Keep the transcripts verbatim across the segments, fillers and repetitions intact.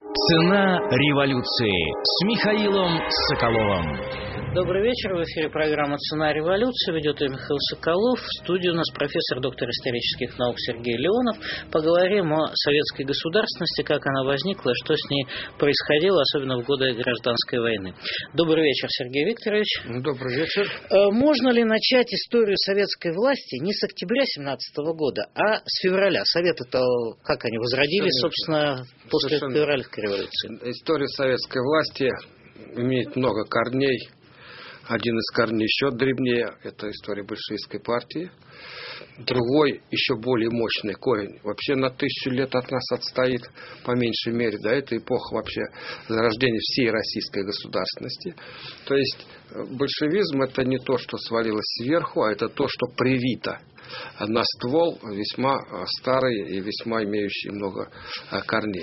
Цена революции с Михаилом Соколовым. Добрый вечер. В эфире программа «Цена революции». Ведет ее Михаил Соколов. В студии у нас профессор, доктор исторических наук Сергей Леонов. Поговорим о советской государственности, как она возникла, что с ней происходило, особенно в годы гражданской войны. Добрый вечер, Сергей Викторович. Добрый вечер. Можно ли начать историю советской власти не с октября семнадцатого года, а с февраля? Советы-то, как они возродились, собственно, после февральской революции? История советской власти имеет много корней. Один из корней еще древнее – это история большевистской партии. Другой, еще более мощный корень, вообще на тысячу лет от нас отстоит, по меньшей мере, да, это эпоха вообще зарождения всей российской государственности. То есть большевизм – это не то, что свалилось сверху, а это то, что привито на ствол весьма старый и весьма имеющий много корней.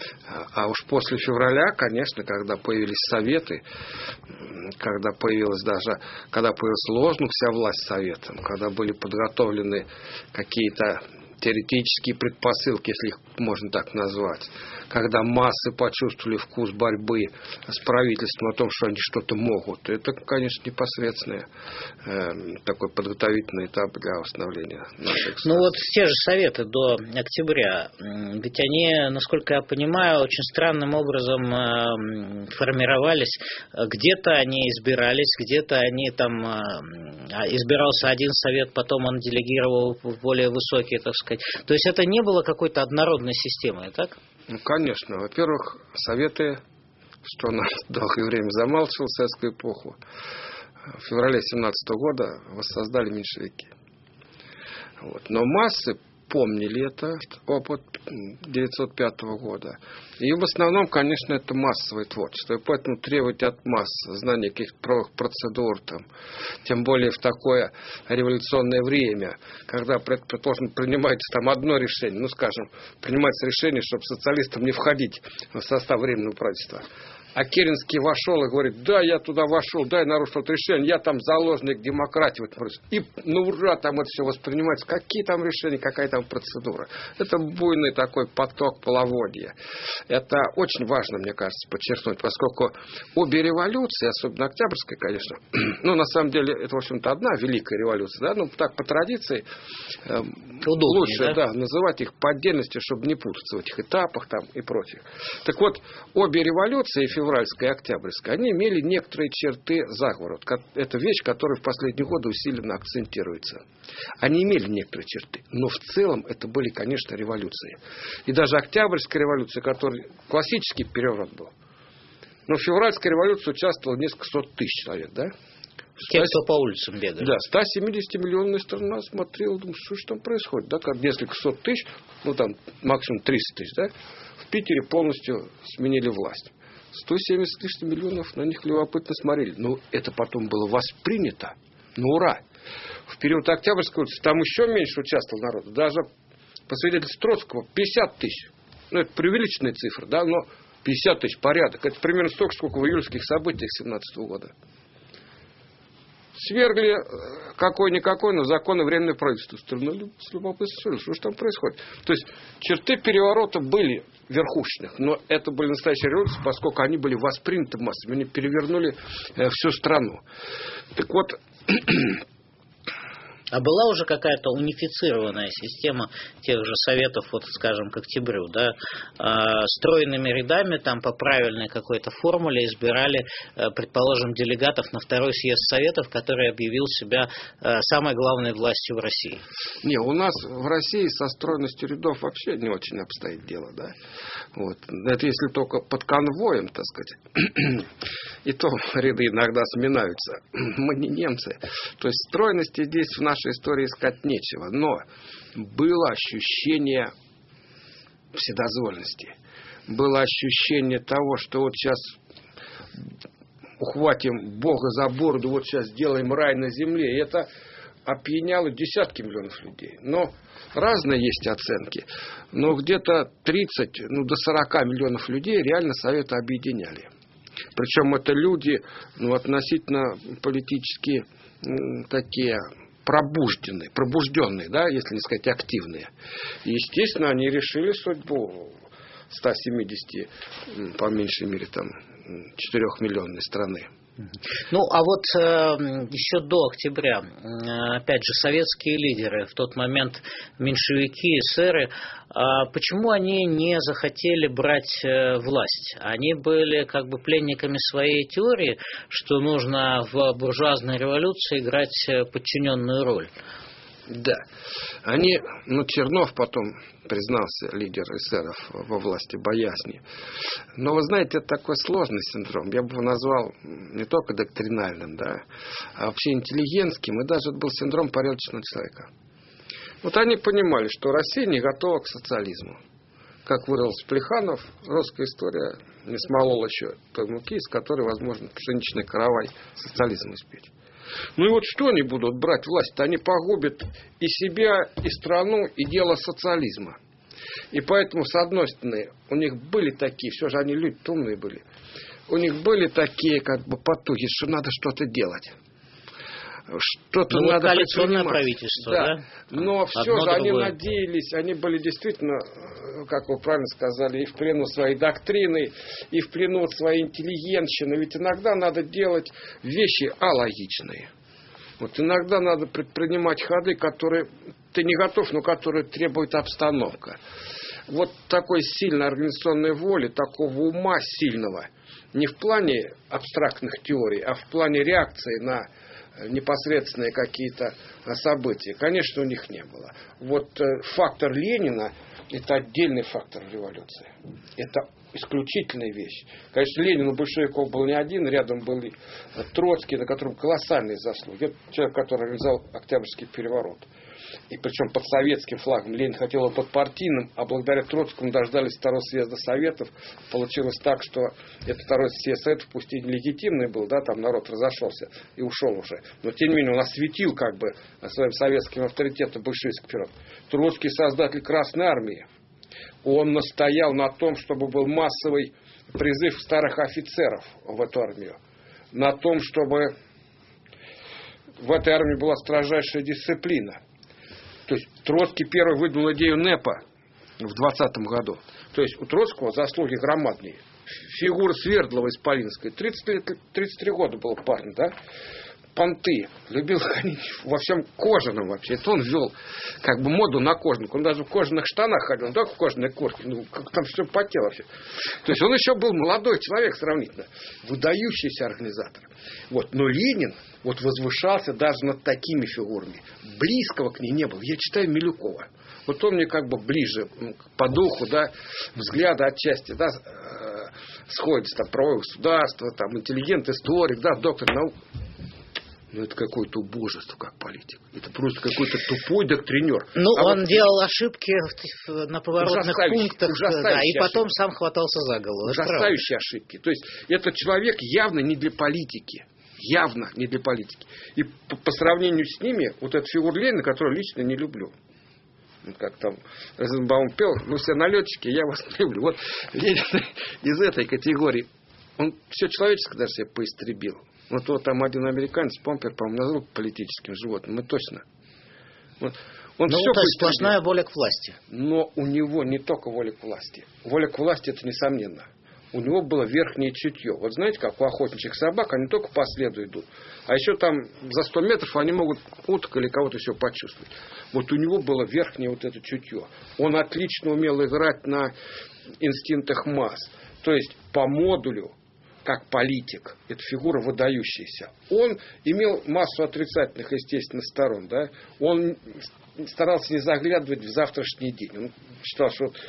А уж после февраля, конечно, когда появились советы, когда появилась даже, когда появился лозунг «Вся власть советам», когда были подготовлены какие-то теоретические предпосылки, если их можно так назвать, когда массы почувствовали вкус борьбы с правительством о том, что они что-то могут, это, конечно, непосредственный э, такой подготовительный этап для восстановления нашей государства. Ну вот те же советы до октября, ведь они, насколько я понимаю, очень странным образом э, формировались. Где-то они избирались, где-то они там э, избирался один совет, потом он делегировал в более высокие, так сказать. То есть это не было какой-то однородной системой, так? Ну, конечно. Во-первых, советы, что нас долгое время замалчивал в советскую эпоху, в феврале семнадцатого года воссоздали меньшевики. Вот. Но массы помнили это, опыт девятьсот пятого года. И в основном, конечно, это массовое творчество. И поэтому требовать от масс знания каких-то правовых процедур, там, тем более в такое революционное время, когда, предположим, принимается там одно решение, ну, скажем, принимается решение, чтобы социалистам не входить в состав временного правительства. А Керенский вошел и говорит: да, я туда вошел, да, я нарушил это решение, я там заложник демократии. И ну ура, там это все воспринимается. Какие там решения, какая там процедура. Это буйный такой поток половодья. Это очень важно, мне кажется, подчеркнуть, поскольку обе революции, особенно Октябрьская, конечно, ну, на самом деле, это, в общем-то, одна великая революция, да, ну, так, по традиции, э, лучше, да? Да, называть их по отдельности, чтобы не путаться в этих этапах там и прочих. Так вот, обе революции, февральская и октябрьская, они имели некоторые черты заговора. Это вещь, которая в последние годы усиленно акцентируется. Они имели некоторые черты, но в целом это были, конечно, революции. И даже Октябрьская революция, которая классический переворот был, но в февральской революции участвовало несколько сот тысяч человек, да? Те, кто по улицам бегали. Да, сто семьдесят миллионная страна смотрела, думаю, что же там происходит, да, как несколько сот тысяч, ну там максимум триста тысяч, да, в Питере полностью сменили власть. сто семьдесят тысяч миллионов на них любопытно смотрели. Но это потом было воспринято. Ну, ура! В период Октябрьской революции там еще меньше участвовал народ. Даже по свидетельству Троцкого пятьдесят тысяч. Ну, это преувеличенная цифра, да, но пятьдесят тысяч порядок. Это примерно столько, сколько в июльских событиях семнадцатого года. Свергли какой-никакой, но законы временное правительство. Стороны с любопытством, что же там происходит. То есть черты переворота были верхушечных, но это были настоящие революции, поскольку они были восприняты массами, они перевернули э, всю страну. Так вот... А была уже какая-то унифицированная система тех же советов, вот, скажем, к октябрю, да, э, стройными рядами, там по правильной какой-то формуле избирали, э, предположим, делегатов на второй съезд советов, который объявил себя э, самой главной властью в России? Не, у нас в России со стройностью рядов вообще не очень обстоит дело, да. Вот. Это если только под конвоем, так сказать. И то ряды иногда сминаются. Мы не немцы. То есть стройности здесь в нашей истории искать нечего. Но было ощущение вседозволенности. Было ощущение того, что вот сейчас ухватим Бога за бороду, вот сейчас сделаем рай на земле. И это опьяняло десятки миллионов людей. Но разные есть оценки. Но где-то тридцать, ну, до сорока миллионов людей реально советы объединяли. Причем это люди, ну, относительно политически м, такие пробужденные, пробужденные, да, если не сказать активные. И, естественно, они решили судьбу ста семидесяти, по меньшей мере, там, четырехмиллионной страны. Ну, а вот э, еще до октября, э, опять же, советские лидеры, в тот момент меньшевики, эсеры, э, почему они не захотели брать э, власть? Они были как бы пленниками своей теории, что нужно в буржуазной революции играть подчиненную роль. Да. Они, ну, Чернов потом признался, лидер эсеров, во власти боязни. Но, вы знаете, это такой сложный синдром. Я бы его назвал не только доктринальным, да, а вообще интеллигентским. И даже это был синдром порядочного человека. Вот они понимали, что Россия не готова к социализму. Как выразился Плеханов, русская история не смолола еще той муки, из которой возможно пшеничный каравай социализм испечь. Ну и вот что они будут брать власть? Они погубят и себя, и страну, и дело социализма. И поэтому, с одной стороны, у них были такие, все же они люди умные были, у них были такие как бы потуги, что надо что-то делать. Что-то ну, надо вот коалиционное правительство, да? да? Но все Одно же они другое. надеялись, они были действительно, как вы правильно сказали, и в плену своей доктрины, и в плену своей интеллигентщины. Ведь иногда надо делать вещи алогичные. Вот иногда надо предпринимать ходы, которые ты не готов, но которые требует обстановка. Вот такой сильной организационной воли, такого ума сильного, не в плане абстрактных теорий, а в плане реакции на непосредственные какие-то события, конечно, у них не было. Вот фактор Ленина – это отдельный фактор революции. Это исключительная вещь. Конечно, Ленин у большевиков был не один, рядом был и Троцкий, на котором колоссальные заслуги. Это человек, который организовал Октябрьский переворот. И причем под советским флагом. Ленин хотел его под партийным, а благодаря Троцкому дождались второго съезда Советов. Получилось так, что этот второй съезд Советов, пусть и нелегитимный был, да, там народ разошелся и ушел уже. Но тем не менее он осветил как бы своим советским авторитетом большевистский период. Троцкий создатель Красной Армии. Он настоял на том, чтобы был массовый призыв старых офицеров в эту армию. На том, чтобы в этой армии была строжайшая дисциплина. То есть Троцкий первый выдвинул идею НЭПа в двадцатом году. То есть у Троцкого заслуги громадные. Фигура Свердлова исполинская. тридцать лет, тридцать три года был парень, да? Понты. Любил ходить во всем кожаном вообще. Это он ввел как бы моду на кожаных. Он даже в кожаных штанах ходил, не только в кожаной куртке. Ну, как там все потело вообще. То есть он еще был молодой человек сравнительно. Выдающийся организатор. Вот. Но Ленин вот возвышался даже над такими фигурами. Близкого к ней не было. Я читаю Милюкова. Вот он мне как бы ближе по духу, да, взгляда отчасти, да, сходится там правовое государство, там интеллигент, историк, да, доктор наук. Ну, это какое-то убожество, как политик. Это просто какой-то тупой доктринер. Ну, а он вот делал ошибки на поворотных пунктах, да, и потом ошибки. Сам хватался за голову. Ужасающие ошибки. То есть, этот человек явно не для политики. Явно не для политики. И по, по сравнению с ними, вот эта фигура Ленина, которую лично не люблю. Как там Розенбаум пел, вы все налетчики, я вас не люблю. Вот из этой категории он все человеческое даже себе поистребил. Вот, вот там один американец, Помпер, по-моему, назвал политическим животным. Мы точно. Вот. Он ну, все то есть сплошная воля к власти. Но у него не только воля к власти. Воля к власти, это несомненно. У него было верхнее чутье. Вот знаете, как у охотничьих собак, они только по следу идут. А еще там за сто метров они могут уток или кого-то еще почувствовать. Вот у него было верхнее вот это чутье. Он отлично умел играть на инстинктах масс. То есть по модулю, как политик, это фигура выдающаяся. Он имел массу отрицательных, естественно, сторон. Да? Он старался не заглядывать в завтрашний день. Он считал, что вот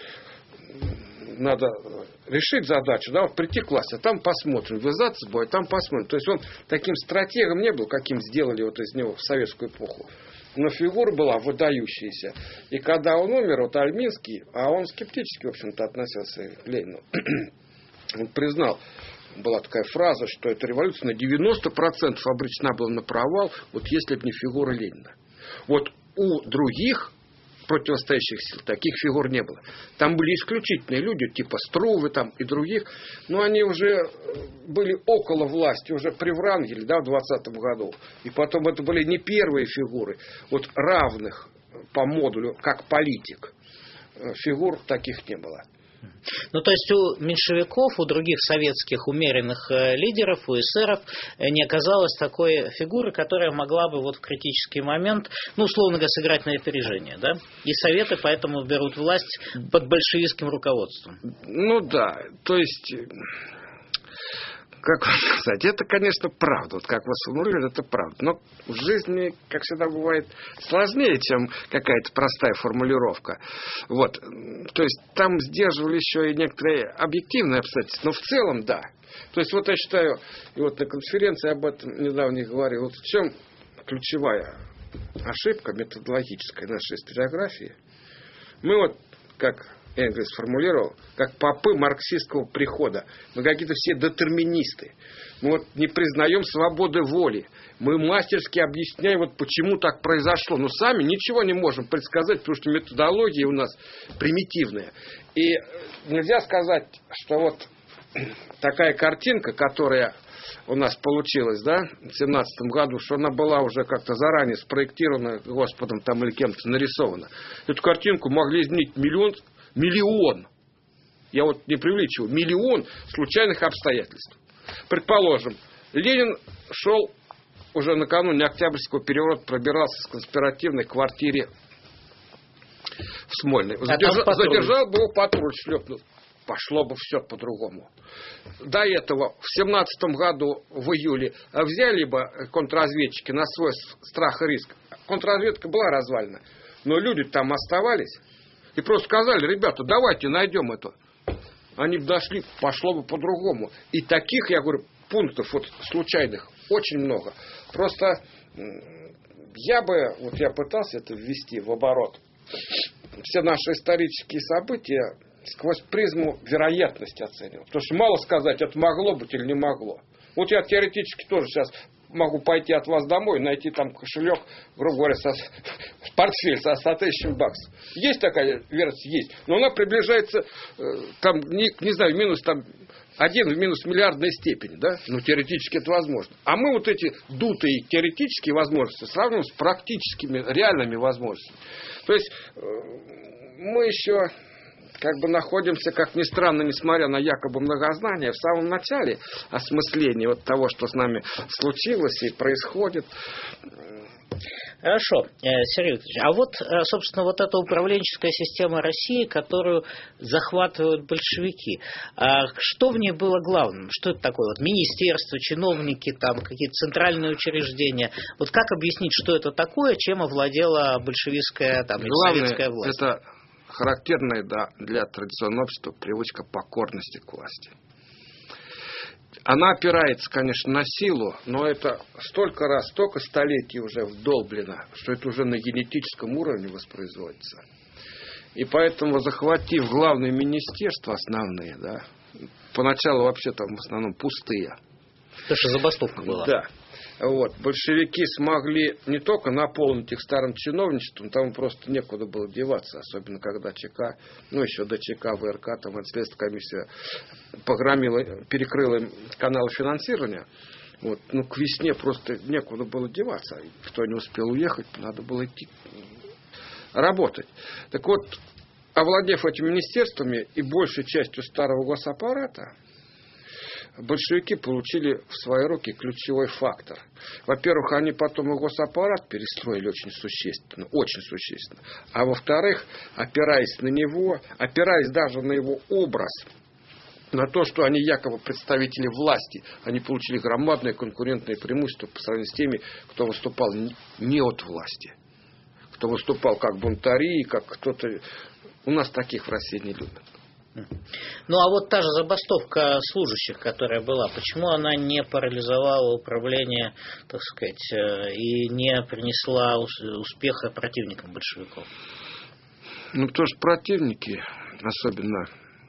надо решить задачу, да, вот прийти к власти, а там посмотрим, ввязаться в бой, а там посмотрим. То есть он таким стратегом не был, каким сделали вот из него в советскую эпоху. Но фигура была выдающаяся. И когда он умер, вот Альминский, а он скептически, в общем-то, относился к Ленину, он признал, была такая фраза, что эта революция на девяносто процентов обречена была на провал, вот если бы не фигура Ленина. Вот у других противостоящих сил таких фигур не было. Там были исключительные люди, типа Струвы там и других, но они уже были около власти, уже при Врангеле, да, в двадцатом году. И потом это были не первые фигуры, вот равных по модулю, как политик, фигур таких не было. Ну, то есть у меньшевиков, у других советских умеренных лидеров, у эсеров не оказалось такой фигуры, которая могла бы вот в критический момент, ну, условно говоря, сыграть на опережение, да? И советы поэтому берут власть под большевистским руководством. Ну да, то есть... Как сказать, это, конечно, правда. Вот как вы сформулировали, это правда. Но в жизни, как всегда бывает, сложнее, чем какая-то простая формулировка. Вот. То есть там сдерживали еще и некоторые объективные обстоятельства. Но в целом, да. То есть вот я считаю, и вот на конференции об этом недавно говорил, вот в чем ключевая ошибка методологическая нашей историографии. Мы вот, как Энгельс сформулировал, как попы марксистского прихода. Мы какие-то все детерминисты. Мы вот не признаем свободы воли. Мы мастерски объясняем, вот почему так произошло. Но сами ничего не можем предсказать, потому что методология у нас примитивная. И нельзя сказать, что вот такая картинка, которая у нас получилась, да, в две тысячи семнадцатом году, что она была уже как-то заранее спроектирована Господом там или кем-то нарисована. Эту картинку могли изменить миллион Миллион, я вот не преувеличиваю, миллион случайных обстоятельств. Предположим, Ленин шел уже накануне Октябрьского переворота, пробирался в конспиративной квартире в Смольной. Задержал, а задержал бы его патруль, шлепнул. Пошло бы все по-другому. До этого в семнадцатом году в июле взяли бы контрразведчики на свой страх и риск. Контрразведка была развалена, но люди там оставались. И просто сказали, ребята, давайте найдем это. Они бы дошли, пошло бы по-другому. И таких, я говорю, пунктов вот случайных очень много. Просто я бы, вот я пытался это ввести в оборот. Все наши исторические события сквозь призму вероятности оценивал. Потому что мало сказать, это могло быть или не могло. Вот я теоретически тоже сейчас могу пойти от вас домой, найти там кошелек, грубо говоря, со, портфель со ста тысячами баксов. Есть такая версия? Есть. Но она приближается, э, там, не, не знаю, минус там, один в минус миллиардной степени, да? Ну, теоретически это возможно. А мы вот эти дутые теоретические возможности сравниваем с практическими, реальными возможностями. То есть, э, мы еще... как бы находимся, как ни странно, несмотря на якобы многознание, в самом начале осмысления вот того, что с нами случилось и происходит. Хорошо, Сергей Викторович, а вот, собственно, вот эта управленческая система России, которую захватывают большевики, что в ней было главным? Что это такое? Вот министерство, чиновники, там какие-то центральные учреждения. Вот как объяснить, что это такое, чем овладела большевистская там, или советская власть? Это характерная, да, для традиционного общества привычка покорности к власти. Она опирается, конечно, на силу, но это столько раз, столько столетий уже вдолблено, что это уже на генетическом уровне воспроизводится. И поэтому, захватив главные министерства основные, да, поначалу вообще там в основном пустые. Потому что забастовка была. Да. Вот. Большевики смогли не только наполнить их старым чиновничеством, там просто некуда было деваться, особенно когда ЧК, ну еще до ЧК, ВРК, там Следственная комиссия погромила, перекрыла им каналы финансирования. Вот. Ну, к весне просто некуда было деваться. Кто не успел уехать, надо было идти работать. Так вот, овладев этими министерствами и большей частью старого госаппарата, большевики получили в свои руки ключевой фактор. Во-первых, они потом и госаппарат перестроили очень существенно, очень существенно. А во-вторых, опираясь на него, опираясь даже на его образ, на то, что они якобы представители власти, они получили громадное конкурентное преимущество по сравнению с теми, кто выступал не от власти, кто выступал как бунтари, как кто-то. У нас таких в России не любят. Ну, а вот та же забастовка служащих, которая была, почему она не парализовала управление, так сказать, и не принесла успеха противникам большевиков? Ну, потому что противники, особенно,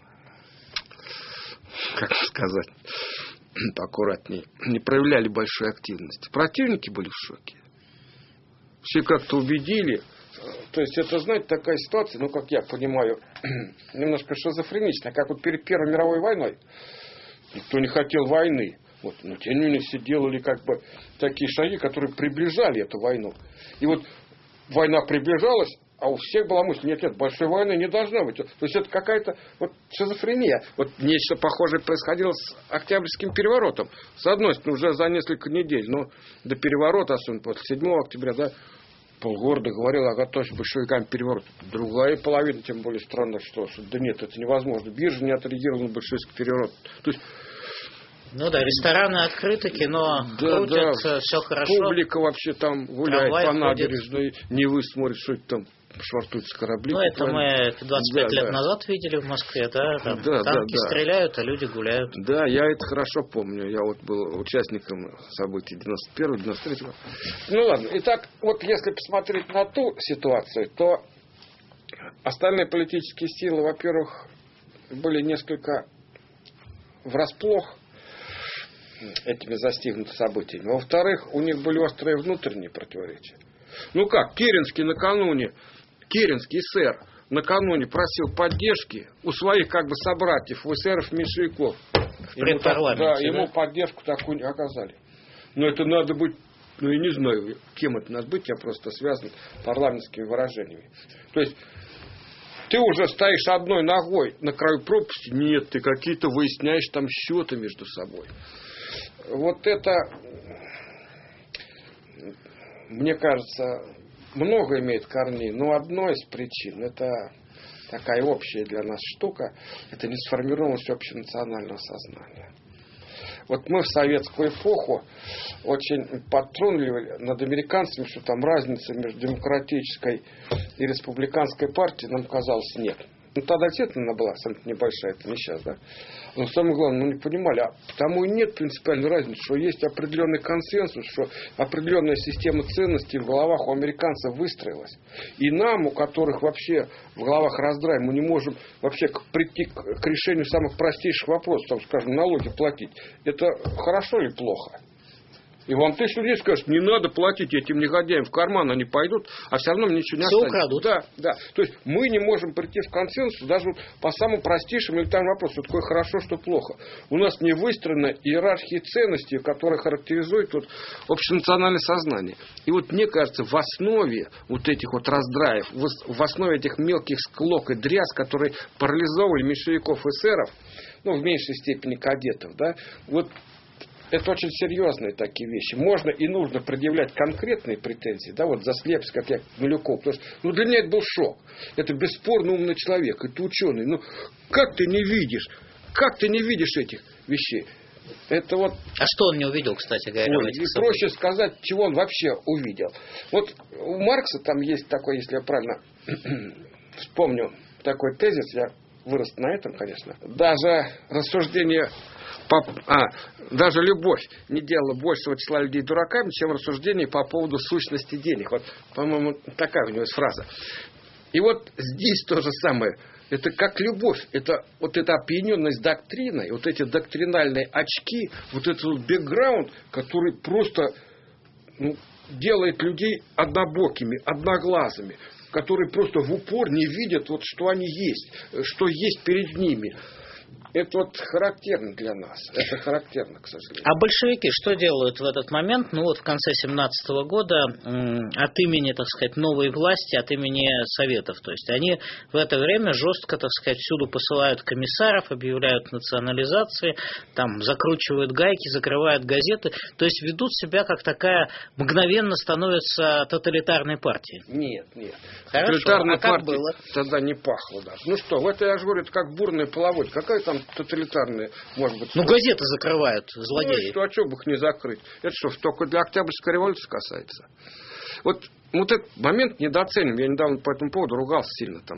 как сказать, поаккуратнее, не проявляли большой активности. Противники были в шоке. Все как-то убедили. То есть это, знаете, такая ситуация, ну, как я понимаю, немножко шизофреничная, как вот перед Первой мировой войной. Никто не хотел войны. Вот, но тем не менее все делали как бы такие шаги, которые приближали эту войну. И вот война приближалась, А у всех была мысль, нет, нет, большой войны не должно быть. То есть это какая-то вот шизофрения. Вот нечто похожее происходило с Октябрьским переворотом. С одной стороны, уже за несколько недель, но до переворота, особенно после седьмого октября, да, полгорода говорил о готовности большевикам переворот. Другая половина, тем более странно, что, что да нет, это невозможно. Биржа не отреагировала на большевистский переворот. То есть, ну да, рестораны открыты, кино да, крутятся, да, все хорошо. Публика вообще там гуляет Трамвай по ходит. набережной, не смотрит, что это там швартуются корабли. Ну, это мы двадцать пять да, лет да. назад видели в Москве, да? Там да, танки да, да. стреляют, а люди гуляют. Да, я это хорошо помню. Я вот был участником событий девяносто первого девяносто третьего. Ну ладно. Итак, вот если посмотреть на ту ситуацию, то остальные политические силы, во-первых, были несколько врасплох этими застигнуты событиями. Во-вторых, у них были острые внутренние противоречия. Ну как, Керенский накануне, Керенский эсер накануне просил поддержки у своих как бы собратьев, у эсеров-меньшевиков. Ему, так, да, ему да? поддержку такую оказали. Но это надо быть, ну я не знаю, кем это надо быть, я просто связан парламентскими выражениями. То есть, ты уже стоишь одной ногой на краю пропасти, нет, ты какие-то выясняешь там счеты между собой. Вот это, мне кажется, много имеет корней, но одной из причин, это такая общая для нас штука, это несформированность общенационального сознания. Вот мы в советскую эпоху очень подтрунивали над американцами, что там разница между демократической и республиканской партией, нам казалось, нет. Ну, тогда действительно она была абсолютно небольшая, это не сейчас, да. Но самое главное, мы не понимали, а потому и нет принципиальной разницы, что есть определенный консенсус, что определенная система ценностей в головах у американцев выстроилась. И нам, у которых вообще в головах раздрай, мы не можем вообще прийти к решению самых простейших вопросов, там, скажем, налоги платить. Это хорошо или плохо? И вам тысячу людей скажут, не надо платить этим негодяям в карман, они пойдут, а все равно ничего не все останется. Украдут. Да, да. То есть мы не можем прийти в консенсус даже по самым простейшим элементарным вопросам, что такое хорошо, что плохо. У нас не выстроена иерархия ценностей, которая характеризует вот общенациональное сознание. И вот мне кажется, в основе вот этих вот раздраев, в основе этих мелких склок и дрязг, которые парализовали меньшевиков и эсеров, ну, в меньшей степени кадетов, да, вот это очень серьезные такие вещи. Можно и нужно предъявлять конкретные претензии, да, вот за слепость, как я Милюков. Потому что, ну, для меня это был шок. Это бесспорно умный человек, это ученый. Ну, как ты не видишь, как ты не видишь этих вещей? Это вот... А что он не увидел, кстати говоря? Ой, и проще сказать, чего он вообще увидел. Вот у Маркса там есть такой, если я правильно вспомню, такой тезис, я вырос на этом, конечно. Даже рассуждение... А, даже любовь не делала большего числа людей дураками, чем рассуждение по поводу сущности денег. Вот, по-моему, такая у него есть фраза. И вот здесь то же самое. Это как любовь. Это вот эта опьяненность доктриной, вот эти доктринальные очки, вот этот вот бэкграунд, который просто ну, делает людей однобокими, одноглазыми, которые просто в упор не видят, вот, что они есть, что есть перед ними. Это вот характерно для нас. Это характерно, к сожалению. А большевики что делают в этот момент? Ну вот в конце семнадцатого года от имени, так сказать, новой власти, от имени Советов. То есть они в это время жестко, так сказать, всюду посылают комиссаров, объявляют национализации, там закручивают гайки, закрывают газеты. То есть ведут себя как такая мгновенно становится тоталитарной партией. Нет, нет. Хорошо. Тоталитарная а как партия было? Тогда не пахло даже. Ну что, в это я же говорю, это как бурная половодье. Какая там тоталитарная, может быть... Ну, газеты закрывают, злодеи. Ну, что, а что бы их не закрыть? Это что, только для Октябрьской революции касается? Вот, вот этот момент недооценен. Я недавно по этому поводу ругался сильно там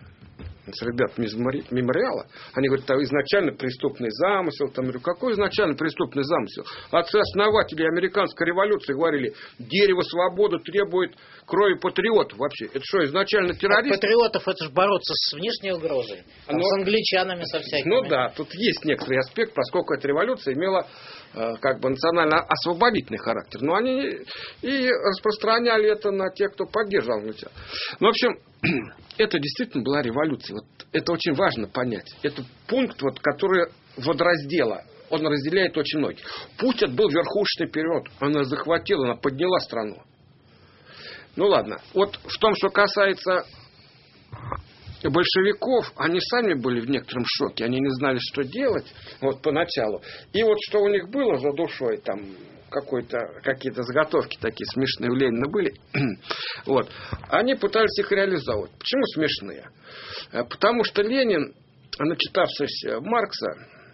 с ребятами из мемориала. Они говорят, это изначально преступный замысел. Там, я говорю, какой изначально преступный замысел? Отцы-основатели американской революции говорили, дерево свободы требует крови патриотов вообще. Это что, изначально террористы? От патриотов это же бороться с внешней угрозой. Там, Но, с англичанами, со всякими. Ну да, тут есть некоторый аспект, поскольку эта революция имела э, как бы национально-освободительный характер. Но они и распространяли это на тех, кто поддерживал англичан. Ну, в общем, это действительно была революция. Вот это очень важно понять. Это пункт, вот, который водораздела. Он разделяет очень многих. Пусть это был верхушечный период. Она захватила, она подняла страну. Ну ладно, вот в том, что касается большевиков, они сами были в некотором шоке, они не знали, что делать, вот поначалу. И вот что у них было за душой, там какой-то, какие-то заготовки такие смешные у Ленина были, вот, они пытались их реализовать. Почему смешные? Потому что Ленин, начитавшись Маркса,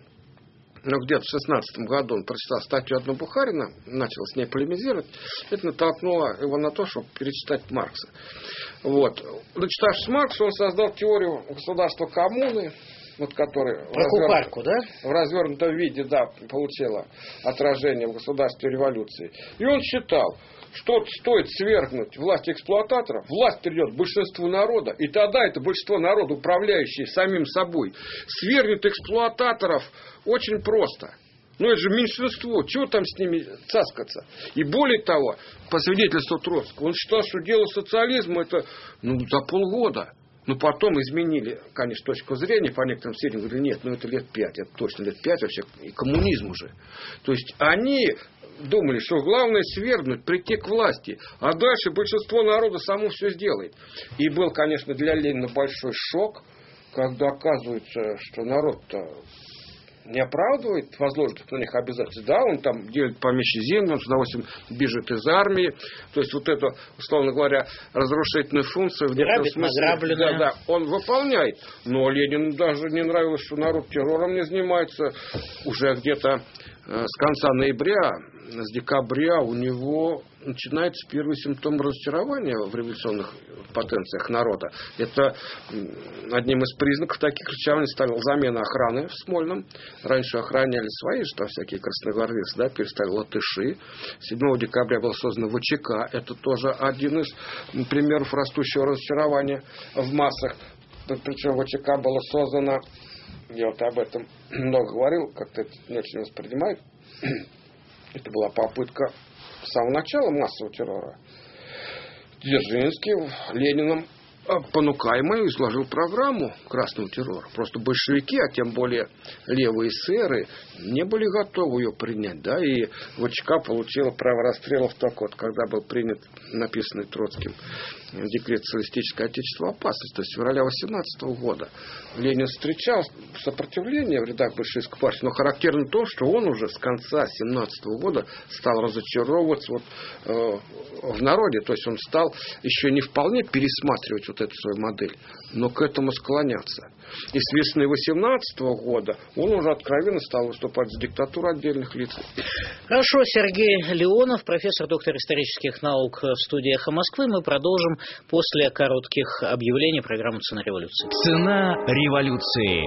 ну, где-то в шестнадцатом году он прочитал статью одну Бухарина, начал с ней полемизировать, это натолкнуло его на то, чтобы перечитать Маркса. Вот. Начитавшись Маркса, он создал теорию государства коммуны, вот, которая в, развернут... да? в развернутом виде, да, получила отражение в государстве революции. И он считал, что стоит свергнуть власть эксплуататора, власть придет большинству народа, и тогда это большинство народа, управляющее самим собой, свергнет эксплуататоров очень просто. Ну, это же меньшинство, чего там с ними цаскаться? И более того, по свидетельству Троцкого, он считал, что дело социализма это, ну, за полгода. Ну, потом изменили, конечно, точку зрения, по некоторым сведениям говорили, нет, ну, это лет пять, это точно лет пять вообще, и коммунизм уже. То есть, они думали, что главное свергнуть, прийти к власти, а дальше большинство народа само все сделает. И был, конечно, для Ленина большой шок, когда оказывается, что народ-то не оправдывает возложенных на них обязательств. Да, он там делит помещи землю, он с удовольствием бежит из армии. То есть, вот эту, условно говоря, разрушительную функцию в некотором смысле, да, да, он выполняет. Но Ленину даже не нравилось, что народ террором не занимается. Уже где-то с конца ноября, с декабря у него начинается первый симптом разочарования в революционных потенциях народа. Это одним из признаков таких разочарований стала замена охраны в Смольном. Раньше охраняли свои, что всякие красногвардейцы, да, перестали латыши. седьмого декабря было создано ВЧК. Это тоже один из примеров растущего разочарования в массах. Причем ВЧК было создано, я вот об этом много говорил, как-то это не очень воспринимают. Это была попытка с самого начала массового террора. Дзержинский Лениным понукаемый изложил программу красного террора. Просто большевики, а тем более левые эсеры, не были готовы ее принять. Да? И ВЧК получила право расстрелов только вот, когда был принят написанный Троцким декрет «Социалистическое отечество опасность», то есть с февраля восемнадцатого года. Ленин встречал сопротивление в рядах большевистской партии, но характерно то, что он уже с конца семнадцатого года стал разочаровываться вот, э, в народе. То есть он стал еще не вполне пересматривать вот эту свою модель, но к этому склоняться. И с весны восемнадцатого года он уже откровенно стал выступать за диктатуру отдельных лиц. Хорошо, Сергей Леонов, профессор, доктор исторических наук в студии «Эхо Москвы». Мы продолжим после коротких объявлений программы «Цена революции». Цена революции.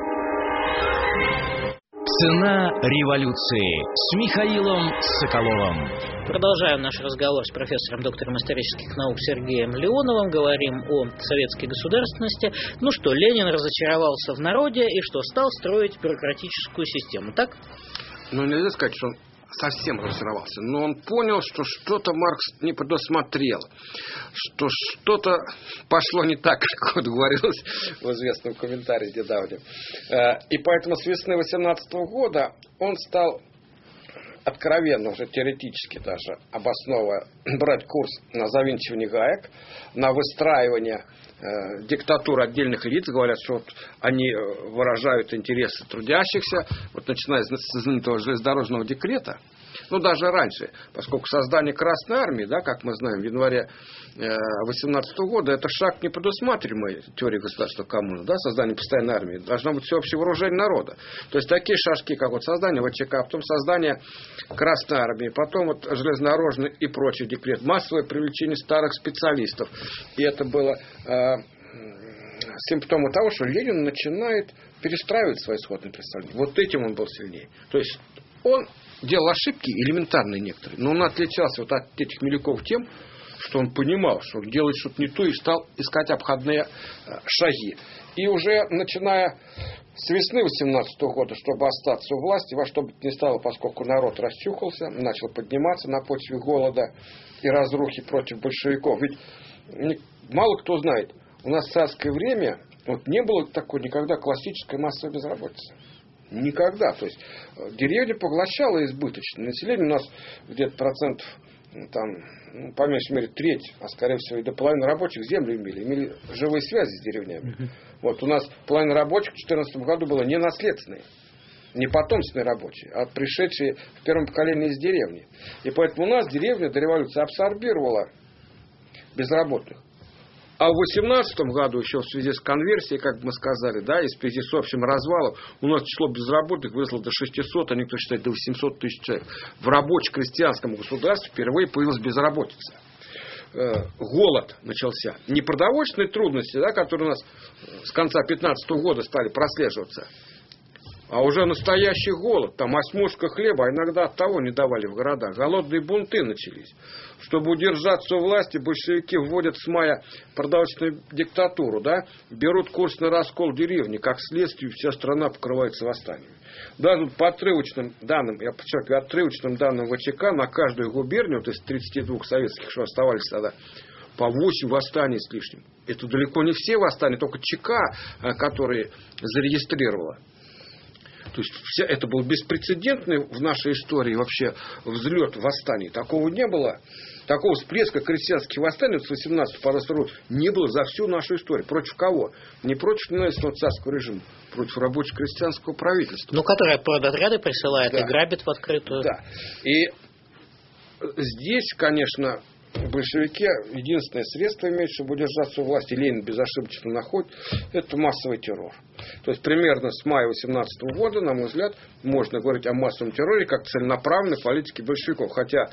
Цена революции с Михаилом Соколовым. Продолжаем наш разговор с профессором, доктором исторических наук Сергеем Леоновым. Говорим о советской государственности. Ну что, Ленин разочаровался в народе и что, стал строить бюрократическую систему, так? Ну, нельзя сказать, что он совсем разочаровался, но он понял, что что-то Маркс не предусмотрел, что что-то пошло не так, как вот говорилось в известном комментарии недавнем. И поэтому с весны восемнадцатого года он стал откровенно, уже теоретически даже обосновывая, брать курс на завинчивание гаек, на выстраивание э, диктатуры отдельных лиц. Говорят, что вот они выражают интересы трудящихся, вот начиная с знаменитого железнодорожного декрета, ну даже раньше, поскольку создание Красной Армии, да, как мы знаем, в январе восемнадцатого года, это шаг не предусматриваемый теорией государства коммуны, да, создание постоянной армии, должно быть всеобщее вооружение народа. То есть такие шажки, как вот создание ВЧК, потом создание Красной Армии, потом вот железнодорожный и прочий декрет, массовое привлечение старых специалистов. И это было э, симптомом того, что Ленин начинает перестраивать свои исходные представления. Вот этим он был сильнее. То есть он делал ошибки элементарные некоторые, но он отличался вот от этих Милюков тем, что он понимал, что он делает что-то не то, и стал искать обходные шаги. И уже начиная с весны восемнадцатого года, чтобы остаться у власти, во что бы то ни стало, поскольку народ расчухался, начал подниматься на почве голода и разрухи против большевиков. Ведь мало кто знает, у нас в царское время вот не было такой никогда классической массовой безработицы. Никогда. То есть деревня поглощала избыточное. Население у нас где-то процентов там, ну, по меньшей мере, треть, а скорее всего и до половины рабочих землю имели, имели живые связи с деревнями. Uh-huh. Вот у нас половина рабочих в две тысячи четырнадцатом году была не наследственные, не потомственные рабочие, а пришедшие в первом поколении из деревни. И поэтому у нас деревня до революции абсорбировала безработных. А в восемнадцатом году, еще в связи с конверсией, как мы сказали, да, и в связи с общим развалом, у нас число безработных выросло до шестисот, а некоторые считают до восьмисот тысяч человек. В рабоче-крестьянском государстве впервые появилась безработица. Э, голод начался. Не продовольственные трудности, да, которые у нас с конца пятнадцатого года стали прослеживаться, а уже настоящий голод. Там осьмушка хлеба, а иногда от того не давали в городах. Голодные бунты начались. Чтобы удержаться у власти, большевики вводят с мая продовольственную диктатуру. Да? Берут курс на раскол деревни. Как следствие, вся страна покрывается восстаниями. Даже по отрывочным данным, я подчеркиваю, отрывочным данным ВЧК на каждую губернию, то есть тридцати двух советских, что оставались тогда, по восемь восстаний с лишним. Это далеко не все восстания, только ЧК, которые зарегистрировала. То есть вся, это был беспрецедентный в нашей истории вообще взлет восстаний. Такого не было. Такого всплеска крестьянских восстаний с восемнадцатого по двадцать второй не было за всю нашу историю. Против кого? Не против ненавистного царского режима, против рабоче-крестьянского правительства. Ну, которое продотряды присылает, да, и грабит в открытую. Да. И здесь, конечно, большевики единственное средство имеют, чтобы удержаться у власти, Ленин безошибочно находит, это массовый террор. То есть примерно с мая восемнадцатого года, на мой взгляд, можно говорить о массовом терроре как целенаправленной политике большевиков. Хотя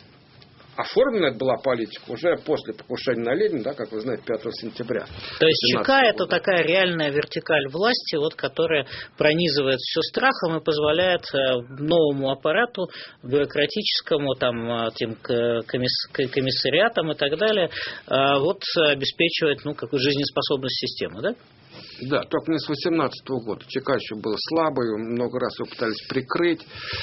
оформлена это была политика уже после покушения на Ленина, да, как вы знаете, пятого сентября. То есть ЧК это такая реальная вертикаль власти, вот, которая пронизывает все страхом и позволяет новому аппарату бюрократическому, там, тем комисс, комиссариатам и так далее, вот, обеспечивать, ну, какую жизнеспособность системы, да? Да, только не с восемнадцатого года. ЧК еще был слабый, много раз его пытались прикрыть.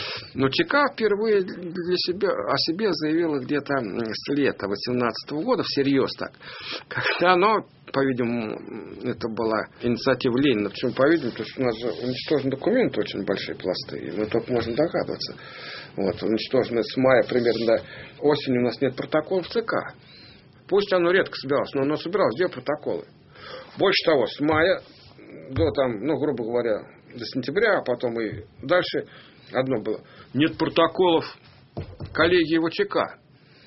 Но ЧК впервые для себя, о себе заявила где-то с лета восемнадцатого года, всерьез так. Когда оно, по-видимому, это была инициатива Ленина. Почему, по-видимому, потому что у нас же уничтожены документы очень большие пласты, и мы только можем догадываться. Вот, уничтожены с мая примерно до осени, у нас нет протоколов ЦК. Пусть оно редко собиралось, но оно собиралось. Где протоколы? Больше того, с мая до, там, ну, грубо говоря, до сентября, а потом и дальше одно было. Нет протоколов коллегии ВЧК.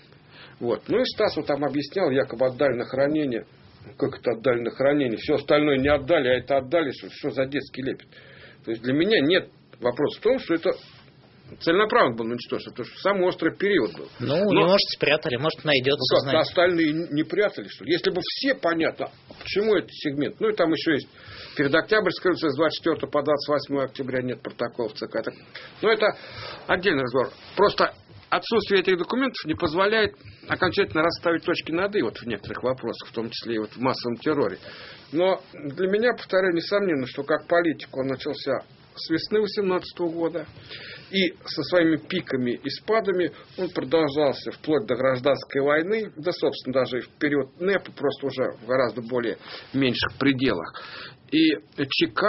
Вот. Ну и Стас вот там объяснял, якобы отдали на хранение. Как это отдали на хранение? Все остальное не отдали, а это отдали. Что, что за детский лепет? То есть для меня нет вопроса в том, что это целенаправленно был уничтожен, потому что самый острый период был. Ну, Но, не может, спрятали, может, найдется. Ну как, остальные не прятали, что ли? Если бы все понятно, почему этот сегмент? Ну и там еще есть перед Октябрьской революцией с двадцать четвёртого по двадцать восьмое октября нет протоколов ЦК. Это, ну это отдельный разговор. Просто отсутствие этих документов не позволяет окончательно расставить точки над «и» вот в некоторых вопросах, в том числе и вот в массовом терроре. Но для меня, повторяю, несомненно, что как политик он начался с весны восемнадцатого года. И со своими пиками и спадами он продолжался вплоть до гражданской войны, да, собственно, даже и в период НЭПа, просто уже в гораздо более меньших пределах. И ЧК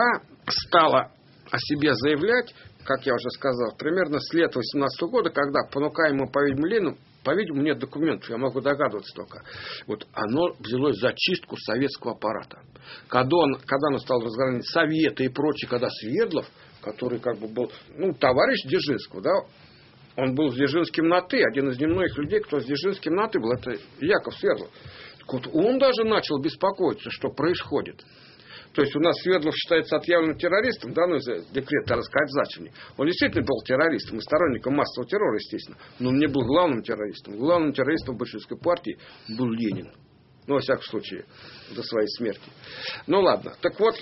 стала о себе заявлять, как я уже сказал, примерно с лета восемнадцатого года, когда понукаемым, по-видимому, Ленину, по-видимому, нет документов, я могу догадываться только. Вот оно взялось за чистку советского аппарата. Когда, он, когда оно стало разгонять Советы и прочее, когда Свердлов, который как бы был, ну, товарищ Дзержинского, да, он был с Дзержинским на «ты», один из немногих людей, кто с Дзержинским на «ты» был, это Яков Свердлов. Так вот, он даже начал беспокоиться, что происходит. То есть у нас Свердлов считается отъявленным террористом, да, ну, из-за декрета о расказачивании. Он действительно был террористом и сторонником массового террора, естественно, но он не был главным террористом. Главным террористом большевистской партии был Ленин. Ну, во всяком случае, до своей смерти. Ну, ладно. Так вот,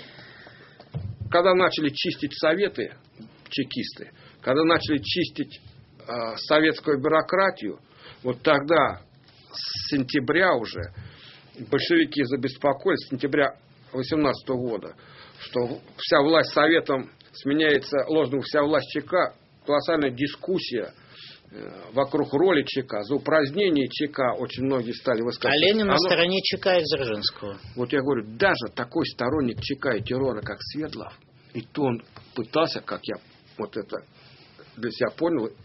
когда начали чистить советы, чекисты, когда начали чистить э, советскую бюрократию, вот тогда, с сентября уже, большевики забеспокоились, с сентября восемнадцатого года, что вся власть советом сменяется ложным, вся власть ЧК, колоссальная дискуссия вокруг роли ЧК, за упразднение ЧК очень многие стали высказывать. А Ленин на Оно... стороне ЧК и Дзержинского. Вот я говорю, даже такой сторонник ЧК и террора, как Свердлов, и то он пытался, как я вот это для себя понял,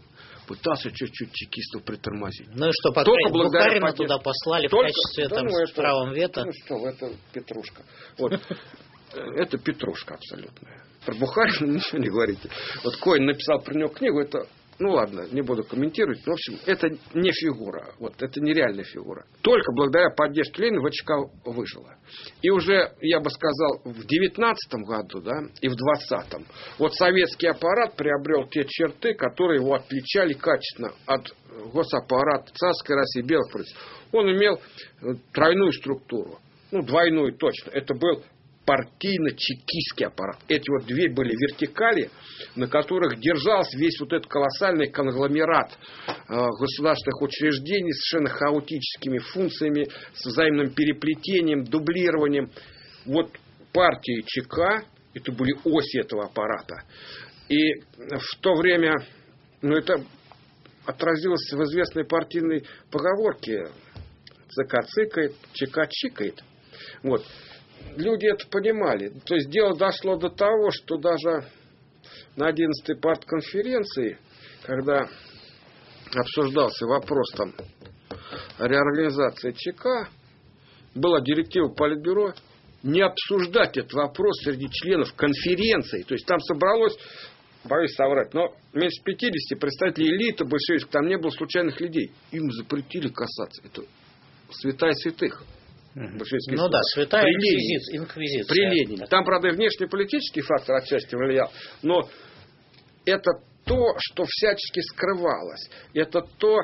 пытался чуть-чуть чекистов притормозить. Ну и что, по Только Бухарина туда послали Только... в качестве да, там, ну, с правом вето? Ну что, это петрушка. Вот. Это петрушка абсолютная. Про Бухарина ничего не говорите. Вот Коэн написал про него книгу, это... Ну ладно, не буду комментировать. Но, в общем, это не фигура. Вот, это нереальная фигура. Только благодаря поддержке Ленина ВЧК выжила. И уже, я бы сказал, в девятнадцатом году, да, и в двадцатом вот советский аппарат приобрел те черты, которые его отличали качественно от госаппарата царской России, белых правительств. Он имел тройную структуру. Ну, двойную точно. Это был партийно-чекистский аппарат. Эти вот две были вертикали, на которых держался весь вот этот колоссальный конгломерат э, государственных учреждений с совершенно хаотическими функциями, с взаимным переплетением, дублированием. Вот партия и ЧК, это были оси этого аппарата. И в то время, ну, это отразилось в известной партийной поговорке: ЦК цыкает, ЧК чикает. Вот. Люди это понимали. То есть дело дошло до того, что даже на одиннадцатой партконференции, когда обсуждался вопрос там реорганизации ЧК, была директива Политбюро не обсуждать этот вопрос среди членов конференции. То есть там собралось, боюсь соврать, но меньше пятидесяти представителей элиты большевистской, там не было случайных людей. Им запретили касаться. Это святая святых. Ну да, святая инквизиция. инквизиция. При Ленине. Там, правда, и внешнеполитический фактор отчасти влиял, но это то, что всячески скрывалось. Это то...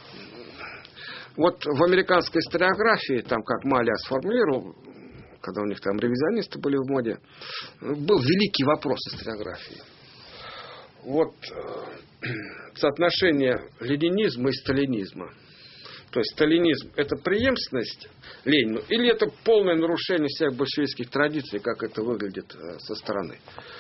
Вот в американской историографии, там, как Маля сформулировал, когда у них там ревизионисты были в моде, был великий вопрос историографии. Вот соотношение ленинизма и сталинизма. То есть сталинизм – это преемственность Ленину, или это полное нарушение всех большевистских традиций, как это выглядит со стороны.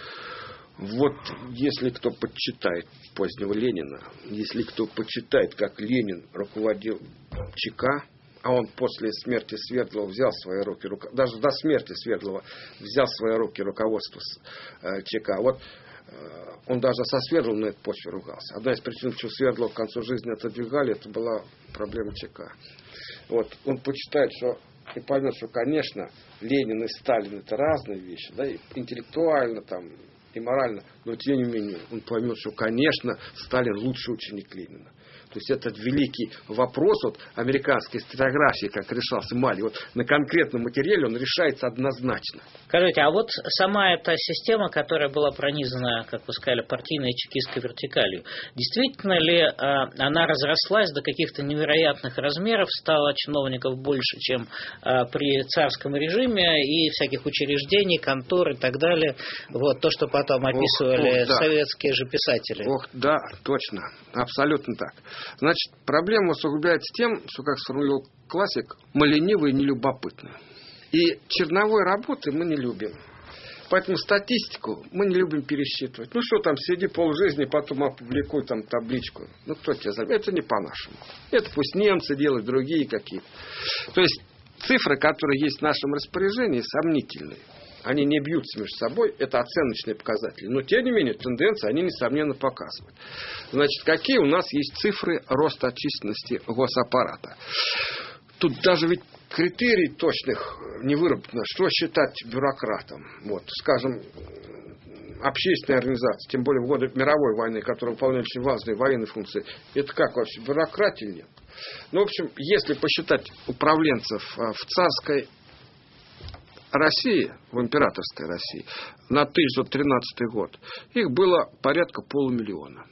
Вот если кто почитает позднего Ленина, если кто почитает, как Ленин руководил ЧК, а он после смерти Свердлова взял в свои руки, даже до смерти Свердлова взял в свои руки руководство ЧК. Вот он даже со Свердловым на этой почве ругался. Одна из причин, почему Свердлова к концу жизни отодвигали, это была проблема ЧК. Вот. Он почитает, что и поймет, что, конечно, Ленин и Сталин это разные вещи, да, и интеллектуально там, и морально, но тем не менее он поймет, что, конечно, Сталин лучший ученик Ленина. То есть этот великий вопрос вот, американской историографии, как решался Мали, вот на конкретном материале он решается однозначно. Скажите, а вот сама эта система, которая была пронизана, как вы сказали, партийной чекистской вертикалью, действительно ли э, она разрослась до каких-то невероятных размеров, стало чиновников больше, чем э, при царском режиме, и всяких учреждений, контор и так далее, вот то, что потом описывали ох, ох, да. советские же писатели? Ох, да, точно, абсолютно так. Значит, проблема усугубляется тем, что, как сформулировал классик, мы ленивые и нелюбопытны. И черновой работы мы не любим. Поэтому статистику мы не любим пересчитывать. Ну что там, сиди полжизни, потом опубликуй там табличку. Ну кто тебя заметит? Это не по-нашему. Это пусть немцы делают, другие какие-то. То есть цифры, которые есть в нашем распоряжении, сомнительные. Они не бьются между собой, это оценочные показатели. Но, тем не менее, тенденции они, несомненно, показывают. Значит, какие у нас есть цифры роста численности госаппарата? Тут даже ведь критерий точных не выработано, что считать бюрократом. Вот, скажем, общественные организации, тем более в годы мировой войны, которые выполняют очень важные военные функции, это как вообще, бюрократия или нет? Ну, в общем, если посчитать управленцев в царской России, в императорской России, на тысяча девятьсот тринадцатый год, их было порядка полумиллиона.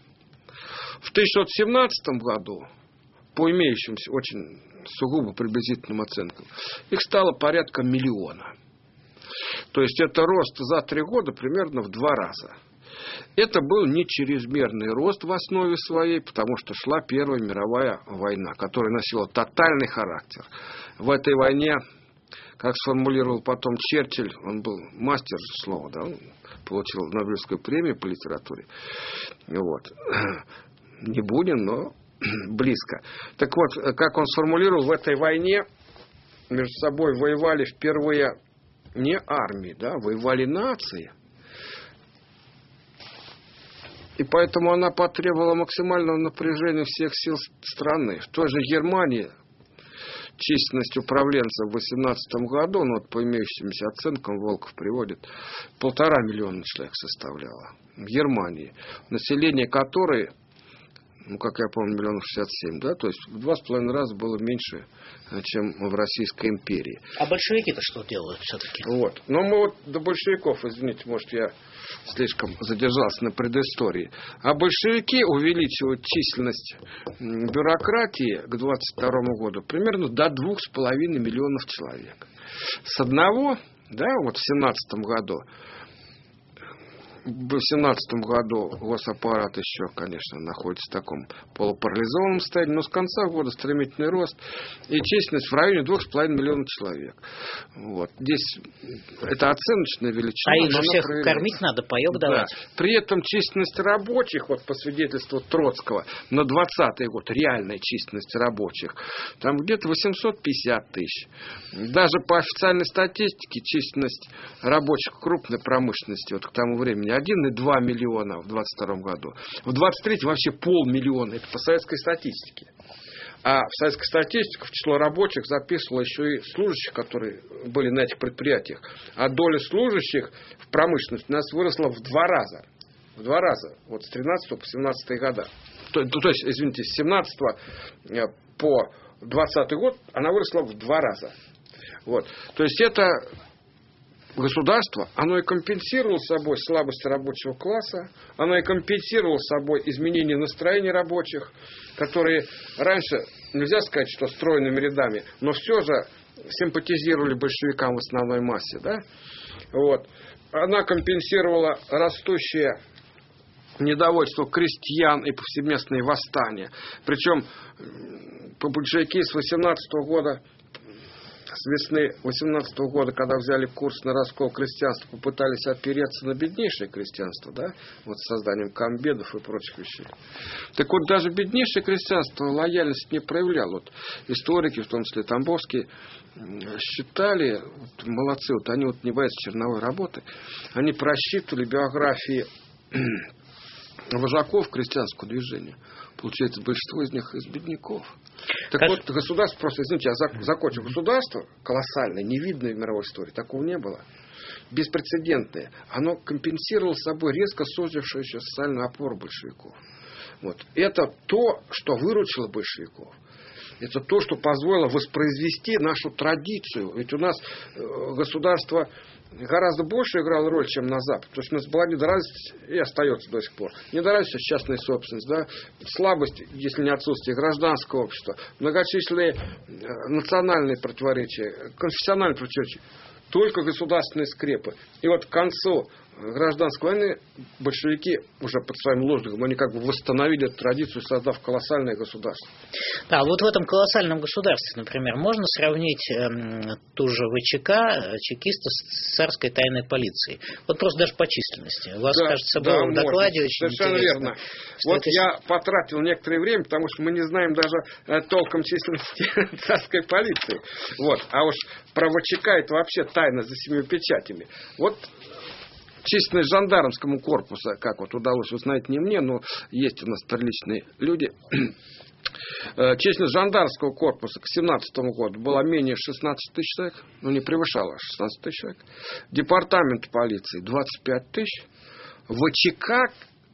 В тысяча девятьсот семнадцатом году, по имеющимся очень сугубо приблизительным оценкам, их стало порядка миллиона. То есть это рост за три года примерно в два раза. Это был не чрезмерный рост в основе своей, потому что шла Первая мировая война, которая носила тотальный характер. В этой войне, как сформулировал потом Черчилль, он был мастер слова, да, он получил Нобелевскую премию по литературе. Вот. Не Бунин, но близко. Так вот, как он сформулировал, в этой войне между собой воевали впервые не армии, да, воевали нации. И поэтому она потребовала максимального напряжения всех сил страны. В той же Германии численность управленцев в две тысячи восемнадцатом году, ну вот по имеющимся оценкам, Волков приводит, полтора миллиона человек составляла. В Германии. Население которой, ну, как я помню, миллионов шестьдесят семь, да, то есть в два с половиной раза было меньше, чем в Российской империи. А большевики-то что делают все-таки? Вот. Но мы вот до большевиков, извините, может, я слишком задержался на предыстории. А большевики увеличивают численность бюрократии к двадцать второму году примерно до двух с половиной миллионов человек. С одного, да, вот в семнадцатом году, в семнадцатом году госаппарат еще, конечно, находится в таком полупарализованном состоянии, но с конца года стремительный рост и численность в районе двух с половиной миллионов человек. Вот. Здесь это оценочная величина. А их же всех проверяется. Кормить надо, паёк давать. Да. При этом численность рабочих, вот по свидетельству Троцкого, на двадцатый год, реальная численность рабочих, там где-то восемьсот пятьдесят тысяч. Даже по официальной статистике численность рабочих крупной промышленности вот к тому времени один и два миллиона в двадцать втором году. В двадцать третьем вообще полмиллиона. Это по советской статистике. А в советской статистике в число рабочих записывало еще и служащих, которые были на этих предприятиях. А доля служащих в промышленности у нас выросла в два раза. В два раза. Вот с тринадцатого по семнадцатый года. То, то есть, извините, с семнадцатого по двадцатый год она выросла в два раза. Вот. То есть это государство, оно и компенсировало собой слабость рабочего класса, оно и компенсировало собой изменение настроения рабочих, которые раньше, нельзя сказать, что стройными рядами, но все же симпатизировали большевикам в основной массе. Да? Вот. Она компенсировала растущее недовольство крестьян и повсеместные восстания. Причем большевики с восемнадцатого года, с весны восемнадцатого года, когда взяли курс на раскол крестьянства, попытались опереться на беднейшее крестьянство, да, вот с созданием комбедов и прочих вещей. Так вот, даже беднейшее крестьянство лояльность не проявляло. Вот историки, в том числе Тамбовские, считали, вот, молодцы, вот они вот не боятся черновой работы, они просчитывали биографии вожаков крестьянского движения. Получается, большинство из них из бедняков. Так как... вот, государство, просто, извините, я закончу. Государство колоссальное, невиданное в мировой истории, такого не было. Беспрецедентное. Оно компенсировало собой резко сузившуюся социальную опору большевиков. Вот. Это то, что выручило большевиков. Это то, что позволило воспроизвести нашу традицию. Ведь у нас государство гораздо больше играло роль, чем на Запад. Потому что у нас была недоразвитость и остается до сих пор. Недоразвитость частная собственность, да? Слабость, если не отсутствие гражданского общества, многочисленные национальные противоречия, конфессиональные противоречия, только государственные скрепы. И вот к концу гражданской войны большевики уже под своим лозунгом, они как бы восстановили эту традицию, создав колоссальное государство. Да, вот в этом колоссальном государстве, например, можно сравнить э, ту же ВЧК, чекистов, с царской тайной полицией. Вот просто даже по численности. У вас, да, кажется, было да, в докладе можно. Очень совершенно интересно. Верно. Вот это... я потратил некоторое время, потому что мы не знаем даже э, толком численности царской полиции. Вот. А уж про ВЧК это вообще тайна за семью печатями. Вот численность жандармскому корпусу, как вот удалось узнать не мне, но есть у нас приличные люди. Численность жандармского корпуса к семнадцатому году была менее шестнадцати тысяч человек, ну не превышала шестнадцать тысяч человек. Департамент полиции двадцать пять тысяч. ВЧК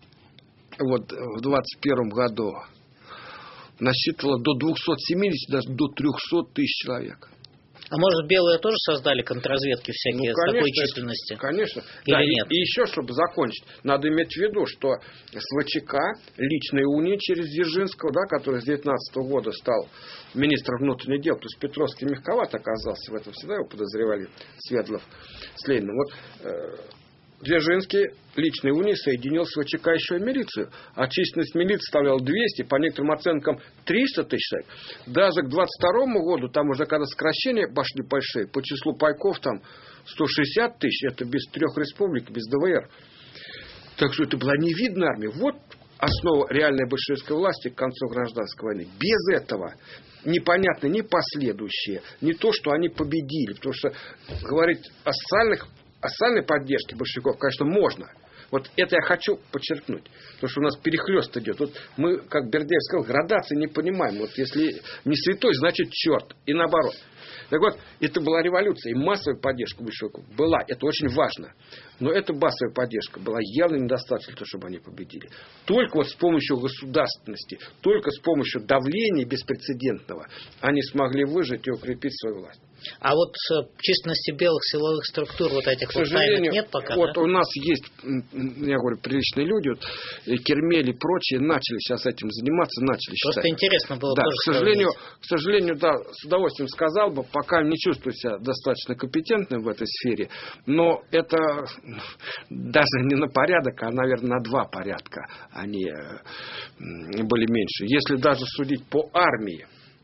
вот в двадцать первом году насчитывала до двухсот семидесяти, даже до трехсот тысяч человек. А может, белые тоже создали контрразведки всякие, ну, конечно, с такой численности? Конечно. Или да, нет? И, и еще, чтобы закончить, надо иметь в виду, что с ВЧК личной унии через Дзержинского, да, который с девятнадцатого года стал министром внутренних дел, то есть Петровский мягковат оказался в этом, всегда его подозревали Свердлов с Лениным. Вот э, Дзержинский личной унии соединил с ВЧК еще и милицию. А численность милиции составляла двести, по некоторым оценкам триста тысяч человек. Даже к двадцать второму году, там уже когда сокращения пошли большие, по числу пайков там сто шестьдесят тысяч, это без трех республик, без ДВР. Так что это была невидная армия. Вот основа реальной большевистской власти к концу гражданской войны. Без этого непонятно ни последующее, ни то, что они победили. Потому что говорить о социальных О социальной поддержке большевиков, конечно, можно. Вот это я хочу подчеркнуть. Потому что у нас перехлёст идет. Вот мы, как Бердяев сказал, градации не понимаем. Вот если не святой, значит черт. И наоборот. Так вот, это была революция. И массовая поддержка большевиков была. Это очень важно. Но эта массовая поддержка была явно недостаточна для того, чтобы они победили. Только вот с помощью государственности, только с помощью давления беспрецедентного они смогли выжить и укрепить свою власть. А вот численности белых силовых структур вот этих вот тайных нет пока, вот да? У нас есть, я говорю, приличные люди, вот, Кермель и прочие начали сейчас этим заниматься, начали считать. Просто интересно было да, тоже к сожалению, к сожалению, да, с удовольствием сказал бы, пока не чувствую себя достаточно компетентным в этой сфере, но это даже не на порядок, а, наверное, на два порядка они были меньше. Если даже судить по армии,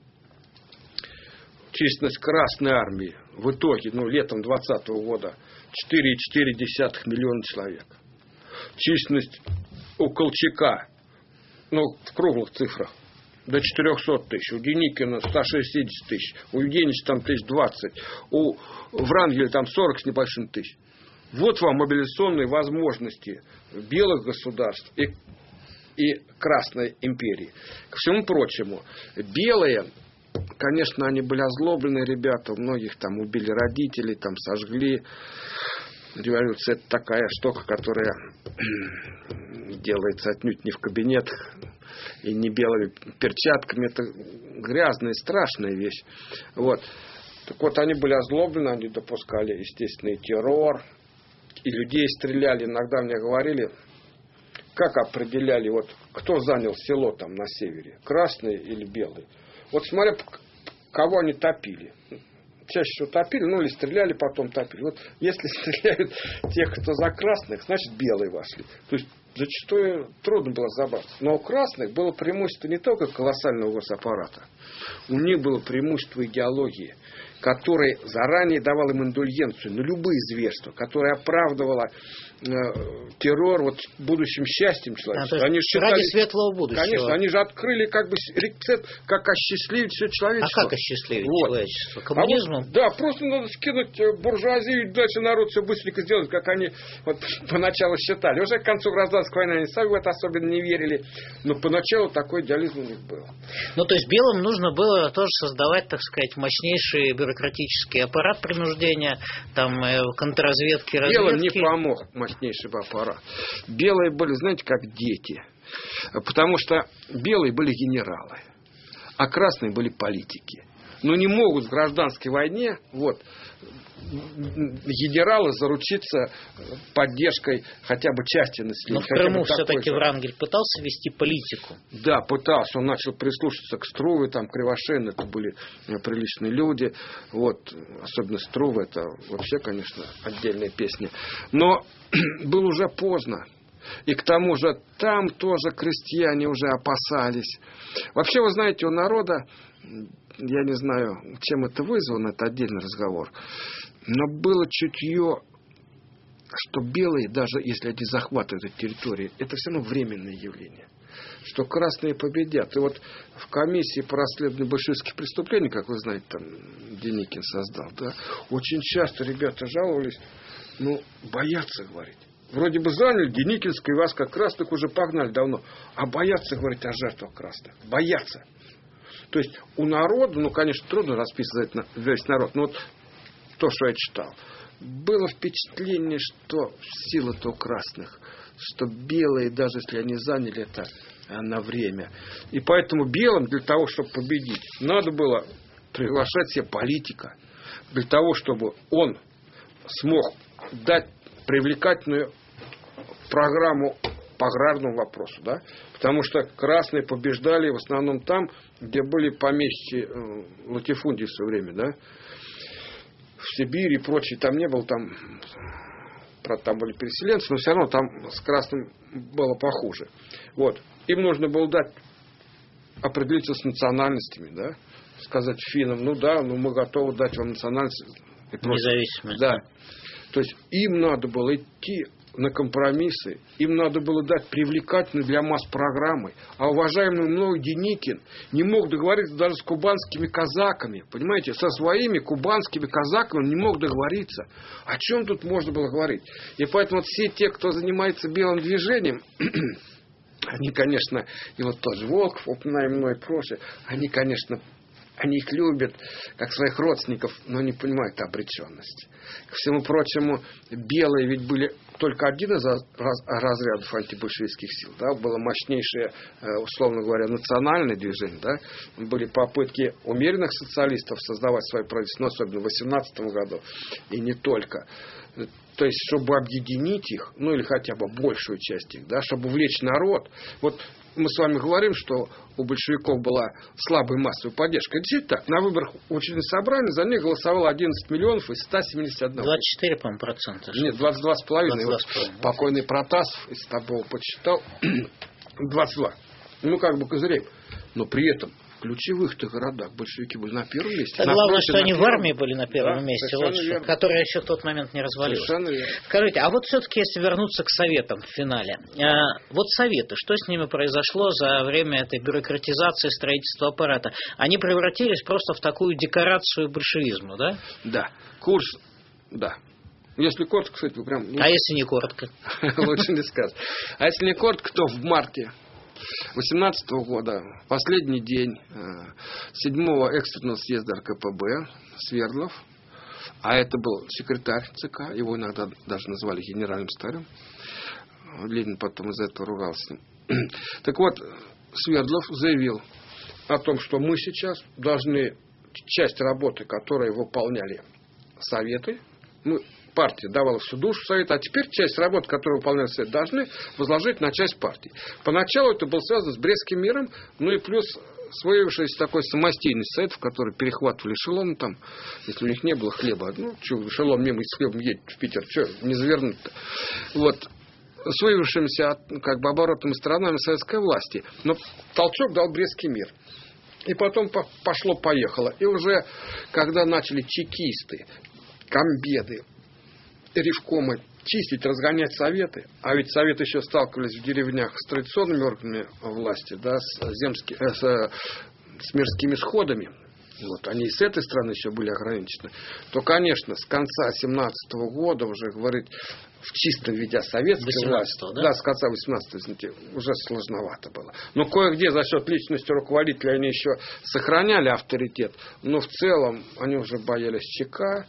численность Красной Армии в итоге, ну, летом двадцатого года четыре и четыре десятых миллиона человек. Численность у Колчака, ну, в круглых цифрах, до четырехсот тысяч. У Деникина сто шестьдесят тысяч. У Евгеньевича там тысяч двадцать. У Врангеля там сорок с небольшим тысяч. Вот вам мобилизационные возможности белых государств и, и Красной империи. Ко всему прочему, белые... Конечно, они были озлобленные ребята, у многих там убили родителей, там сожгли. Революция — это такая штука, которая делается отнюдь не в кабинетах и не белыми перчатками. Это грязная, страшная вещь. Вот. Так вот, они были озлоблены, они допускали естественный террор, и людей стреляли. Иногда мне говорили, как определяли, вот кто занял село там на севере, красные или белые. Вот смотря, кого они топили. Чаще всего топили, ну или стреляли, потом топили. Вот если стреляют тех, кто за красных, значит белые вошли. То есть зачастую трудно было разобраться. Но у красных было преимущество не только колоссального госаппарата. У них было преимущество идеологии, которая заранее давала им индульгенцию на любые зверства, которая оправдывала э, террор вот будущим счастьем человечества. А, они считали, ради светлого будущего. Конечно, они же открыли как бы рецепт, как осчастливить все человечество. А как осчастливить вот. человечество? Коммунизмом? А вот, да, просто надо скинуть буржуазию, дальше народ все быстренько сделать, как они вот поначалу считали. Уже к концу гражданской войны они сами в это особенно не верили. Но поначалу такой идеализм у них был. Ну, то есть белым нужно было тоже создавать, так сказать, мощнейший бюрократический аппарат принуждения, там, контрразведки, разведки. Белым не помог мощнейший аппарат. Белые были, знаете, как дети. Потому что белые были генералы, а красные были политики. Но не могут в гражданской войне вот, генералы заручиться поддержкой хотя бы части населения. Но в Крыму все-таки Врангель пытался вести политику. Да, пытался. Он начал прислушиваться к Струве, там, Кривошеин, это были приличные люди. Вот, особенно Струва, это вообще, конечно, отдельная песня. Но было уже поздно. И к тому же там тоже крестьяне уже опасались. Вообще, вы знаете, у народа, я не знаю, чем это вызвано, это отдельный разговор, но было чутье, что белые, даже если они захватывают эту территорию, это все равно временное явление. Что красные победят. И вот в комиссии по расследованию большевистских преступлений, как вы знаете, там Деникин создал, да, очень часто ребята жаловались, ну, боятся говорить. Вроде бы заняли Деникинское, и вас как красных уже погнали давно. А боятся говорить о жертвах красных. Боятся. То есть у народа, ну, конечно, трудно расписывать на весь народ, но вот то, что я читал, было впечатление, что сила-то у красных, что белые, даже если они заняли это на время. И поэтому белым для того, чтобы победить, надо было приглашать себе политика. Для того, чтобы он смог дать привлекательную программу по аграрному вопросу, да? Потому что красные побеждали в основном там, где были помещи э, латифундии в свое время, да? В Сибири и прочее, там не было, там, правда, там были переселенцы, но все равно там с красным было похуже. Вот. Им нужно было дать, определиться с национальностями, да? Сказать финнам, ну да, ну мы готовы дать вам национальность. Независимость. Да. То есть им надо было идти на компромиссы, им надо было дать привлекательную для масс программы. А уважаемый мной Деникин не мог договориться даже с кубанскими казаками. Понимаете, со своими кубанскими казаками он не мог договориться. О чем тут можно было говорить? И поэтому вот все те, кто занимается белым движением, они, конечно, и вот тот же Волков, упоминаемый прошлое, они, конечно, они их любят, как своих родственников, но не понимают обреченности. Ко всему прочему, белые ведь были только один из разрядов антибольшевистских сил. Да? Было мощнейшее, условно говоря, национальное движение. Да? Были попытки умеренных социалистов создавать свои правительства, но особенно в восемнадцатом году, и не только. То есть, чтобы объединить их, ну или хотя бы большую часть их, да, чтобы увлечь народ. Вот мы с вами говорим, что у большевиков была слабая массовая поддержка. Действительно так. На выборах учредительного собрания за них голосовало одиннадцать миллионов из ста семидесяти одного. двадцать четыре, по-моему, процента. Нет, двадцать два с половиной. Вот половиной. Покойный Протасов из Тобола почитал двадцать два. Ну, как бы козырей. Но при этом в ключевых-то городах большевики были на первом месте. А главное, что они в армии были на первом да, месте, вот, что, которая еще в тот момент не развалилась. Скажите, а вот все-таки, если вернуться к Советам в финале, а, вот Советы, что с ними произошло за время этой бюрократизации строительства аппарата? Они превратились просто в такую декорацию большевизма, да? Да. Курс, да. Если коротко, кстати, вы прям... А если не коротко? Лучше не сказать. А если не коротко, то в марте восемнадцатого года, последний день седьмого экстренного съезда эр ка пэ бэ Свердлов, а это был секретарь ЦК, его иногда даже называли генеральным старым, Ленин потом из-за этого ругался с ним. Так вот, Свердлов заявил о том, что мы сейчас должны часть работы, которую выполняли Советы, мы партия давала всю душу совета, а теперь часть работ, которую выполняют совет, должны возложить на часть партии. Поначалу это было связано с Брестским миром, ну и плюс своевшаяся такой самостийность советов, которые перехватывали эшелон там, если у них не было хлеба. Ну, что, эшелон мимо с хлебом едет в Питер, что, не завернуть-то. Вот. С выявившимися как бы оборотными сторонами советской власти. Но толчок дал Брестский мир. И потом пошло-поехало. И уже, когда начали чекисты, комбеды, ревкомы чистить, разгонять советы, а ведь советы еще сталкивались в деревнях с традиционными органами власти, да, с, земски, э, с, с мирскими сходами, вот, они и с этой стороны еще были ограничены, то, конечно, с конца семнадцатого года уже говорить в чистом виде о советской власти, да? Да, с конца восемнадцатого, извините, уже сложновато было. Но кое-где за счет личности руководителя они еще сохраняли авторитет, но в целом они уже боялись ЧК,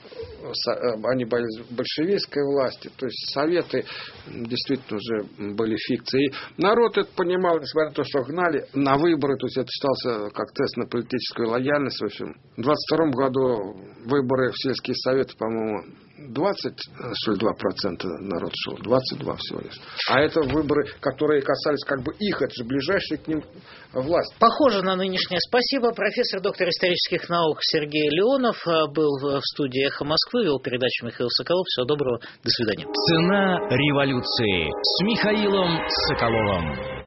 они боялись большевистской власти, то есть советы действительно уже были фикцией. Народ это понимал, несмотря на то, что гнали на выборы, то есть это считался как тест на политическую лояльность. В общем, в двадцать втором году выборы в сельские советы, по-моему, двадцать, что ли, два процента народ шел, двадцать два всего лишь. А это выборы, которые касались как бы их, это же ближайшая к ним власть. Похоже на нынешнее. Спасибо. Профессор, доктор исторических наук Сергей Леонов был в студии «Эхо Москвы», вел передачу Михаил Соколов. Всего доброго. До свидания. Цена революции с Михаилом Соколовым.